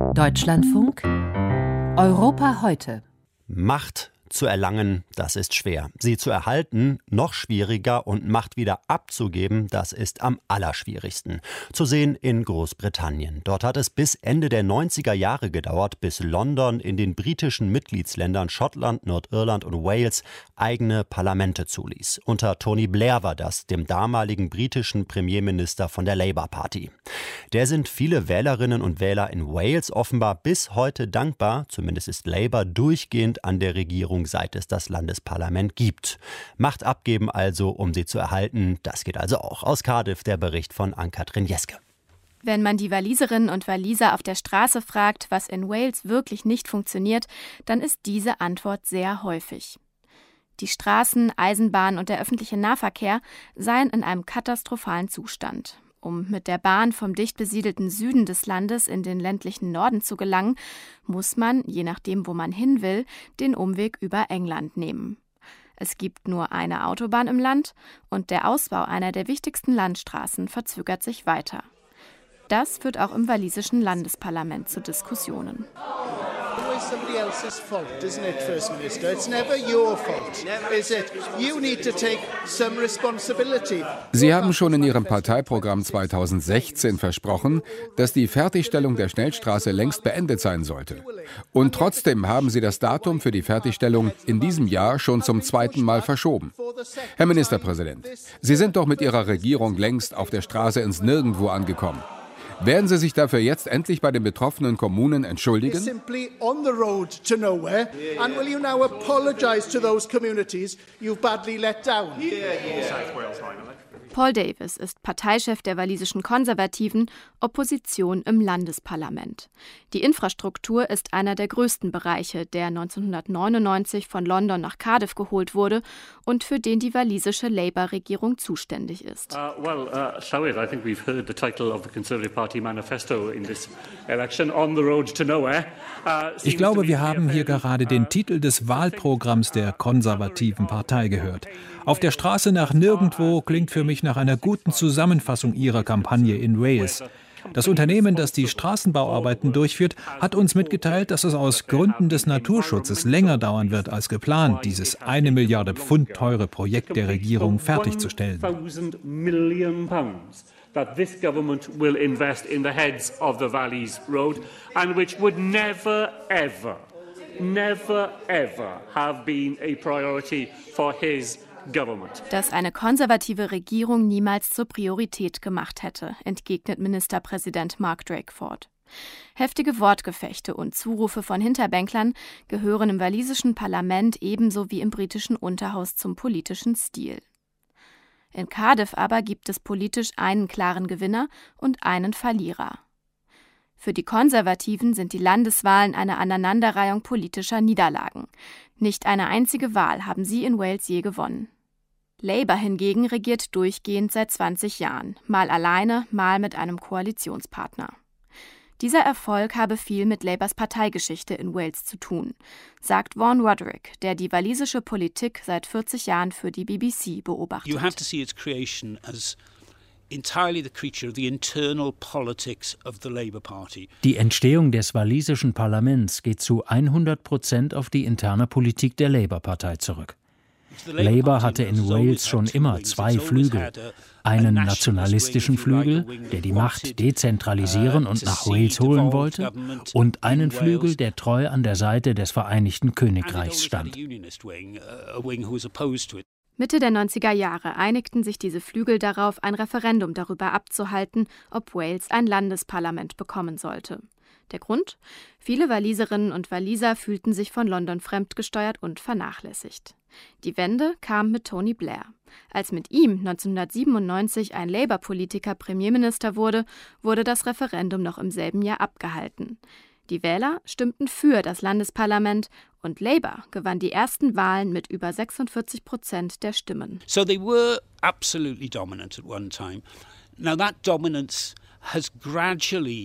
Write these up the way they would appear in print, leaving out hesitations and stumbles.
Deutschlandfunk Europa heute. Macht zu erlangen, das ist schwer. Sie zu erhalten, noch schwieriger, und Macht wieder abzugeben, das ist am allerschwierigsten. Zu sehen in Großbritannien. Dort hat es bis Ende der 90er Jahre gedauert, bis London in den britischen Mitgliedsländern Schottland, Nordirland und Wales eigene Parlamente zuließ. Unter Tony Blair war das, dem damaligen britischen Premierminister von der Labour Party. Der sind viele Wählerinnen und Wähler in Wales offenbar bis heute dankbar. Zumindest ist Labour durchgehend an der Regierung, seit es das Landesparlament gibt. Macht abgeben also, um sie zu erhalten. Das geht also auch. Aus Cardiff der Bericht von Ann-Kathrin Jeske. Wenn man die Waliserinnen und Waliser auf der Straße fragt, was in Wales wirklich nicht funktioniert, dann ist diese Antwort sehr häufig. Die Straßen, Eisenbahn und der öffentliche Nahverkehr seien in einem katastrophalen Zustand. Um mit der Bahn vom dicht besiedelten Süden des Landes in den ländlichen Norden zu gelangen, muss man, je nachdem, wo man hin will, den Umweg über England nehmen. Es gibt nur eine Autobahn im Land und der Ausbau einer der wichtigsten Landstraßen verzögert sich weiter. Das führt auch im walisischen Landesparlament zu Diskussionen. Somebody else's fault, isn't it, First Minister? It's never your fault, is it? You need to take some responsibility. Sie haben schon in Ihrem Parteiprogramm 2016 versprochen, dass die Fertigstellung der Schnellstraße längst beendet sein sollte. Und trotzdem haben Sie das Datum für die Fertigstellung in diesem Jahr schon zum zweiten Mal verschoben. Herr Ministerpräsident, Sie sind doch mit Ihrer Regierung längst auf der Straße ins Nirgendwo angekommen. Werden Sie sich dafür jetzt endlich bei den betroffenen Kommunen entschuldigen? Paul Davies ist Parteichef der walisischen Konservativen, Opposition im Landesparlament. Die Infrastruktur ist einer der größten Bereiche, der 1999 von London nach Cardiff geholt wurde und für den die walisische Labour-Regierung zuständig ist. Llywyd, I think we've heard the title of the Conservative Party manifesto in this election, On the Road to Nowhere. Ich glaube, wir haben hier gerade den Titel des Wahlprogramms der konservativen Partei gehört. Auf der Straße nach Nirgendwo klingt für mich nach einer guten Zusammenfassung ihrer Kampagne in Wales. Das Unternehmen, das die Straßenbauarbeiten durchführt, hat uns mitgeteilt, dass es aus Gründen des Naturschutzes länger dauern wird als geplant, dieses 1 Milliarde Pfund teure Projekt der Regierung fertigzustellen. That this government will invest in the heads of the Valleys Road and which would never ever have been a priority for his government. Das eine konservative Regierung niemals zur Priorität gemacht hätte, entgegnet Ministerpräsident Mark Drakeford. Heftige Wortgefechte und Zurufe von Hinterbänklern gehören im walisischen Parlament ebenso wie im britischen Unterhaus zum politischen Stil. In Cardiff aber gibt es politisch einen klaren Gewinner und einen Verlierer. Für die Konservativen sind die Landeswahlen eine Aneinanderreihung politischer Niederlagen. Nicht eine einzige Wahl haben sie in Wales je gewonnen. Labour hingegen regiert durchgehend seit 20 Jahren, mal alleine, mal mit einem Koalitionspartner. Dieser Erfolg habe viel mit Labours Parteigeschichte in Wales zu tun, sagt Vaughan Roderick, der die walisische Politik seit 40 Jahren für die BBC beobachtet. You have to see its creation as entirely the creature of the internal politics of the Labour Party. Die Entstehung des walisischen Parlaments geht zu 100% auf die interne Politik der Labour-Partei zurück. Labour hatte in Wales schon immer zwei Flügel. Einen nationalistischen Flügel, der die Macht dezentralisieren und nach Wales holen wollte, und einen Flügel, der treu an der Seite des Vereinigten Königreichs stand. Mitte der 90er Jahre einigten sich diese Flügel darauf, ein Referendum darüber abzuhalten, ob Wales ein Landesparlament bekommen sollte. Der Grund? Viele Waliserinnen und Waliser fühlten sich von London fremdgesteuert und vernachlässigt. Die Wende kam mit Tony Blair. Als mit ihm 1997 ein Labour-Politiker Premierminister wurde, wurde das Referendum noch im selben Jahr abgehalten. Die Wähler stimmten für das Landesparlament und Labour gewann die ersten Wahlen mit über 46% der Stimmen. So they were absolutely dominant at one time. Now that dominance has gradually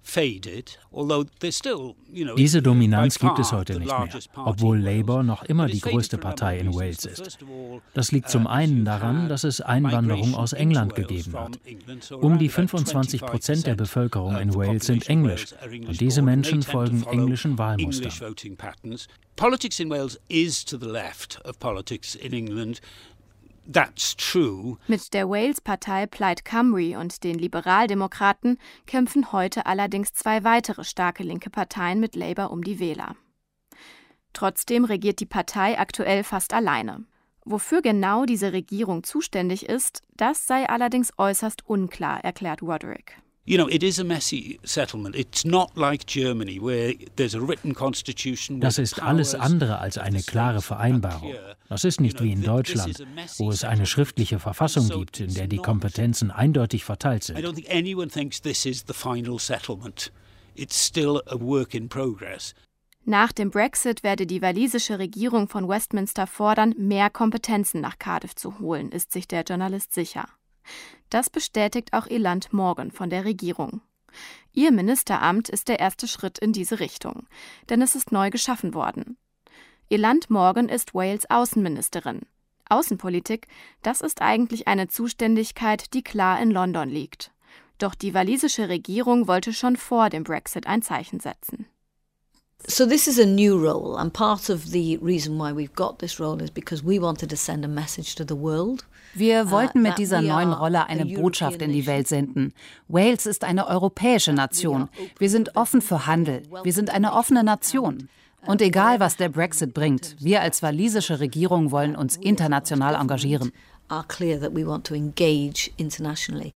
Diese Dominanz gibt es heute nicht mehr, obwohl Labour noch immer die größte Partei in Wales ist. Das liegt zum einen daran, dass es Einwanderung aus England gegeben hat. Um die 25% der Bevölkerung in Wales sind englisch und diese Menschen folgen englischen Wahlmustern. Politics in Wales is to the left of politics in England. That's true. Mit der Wales-Partei Plaid Cymru und den Liberaldemokraten kämpfen heute allerdings 2 weitere starke linke Parteien mit Labour um die Wähler. Trotzdem regiert die Partei aktuell fast alleine. Wofür genau diese Regierung zuständig ist, das sei allerdings äußerst unklar, erklärt Roderick. It is a messy settlement. It's not like Germany, where there's a written constitution. Das ist alles andere als eine klare Vereinbarung. Das ist nicht wie in Deutschland, wo es eine schriftliche Verfassung gibt, in der die Kompetenzen eindeutig verteilt sind. I don't think anyone thinks this is the final settlement. It's still a work in progress. Nach dem Brexit werde die walisische Regierung von Westminster fordern, mehr Kompetenzen nach Cardiff zu holen, ist sich der Journalist sicher. Das bestätigt auch Ilant Morgan von der Regierung. Ihr Ministeramt ist der erste Schritt in diese Richtung, denn es ist neu geschaffen worden. Ilant Morgan ist Wales Außenministerin. Außenpolitik, das ist eigentlich eine Zuständigkeit, die klar in London liegt. Doch die walisische Regierung wollte schon vor dem Brexit ein Zeichen setzen. So this is a new role, and part of the reason why we've got this role is because we wanted to send a message to the world. Wir wollten mit dieser neuen Rolle eine Botschaft in die Welt senden. Wales ist eine europäische Nation. Wir sind offen für Handel. Wir sind eine offene Nation. Und egal, was der Brexit bringt, wir als walisische Regierung wollen uns international engagieren. Are clear that we want to engage internationally.